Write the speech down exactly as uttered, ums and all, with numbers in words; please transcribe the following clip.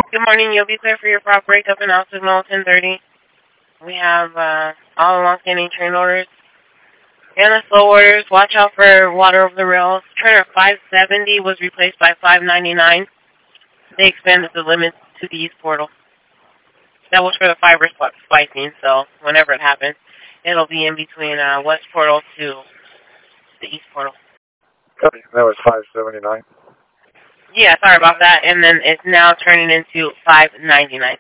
Good morning. You'll be clear for your prop breakup and out signal ten thirty. We have uh, all long-standing train orders and the slow orders. Watch out for water over the rails. Trainer five seventy was replaced by five ninety-nine. They expanded the limits to the east portal. That was for the fiber splicing, so whenever it happens, it'll be in between uh, west portal to the east portal. Copy. That was five seventy-nine. Yeah, sorry about that. And then it's now turning into five ninety-nine.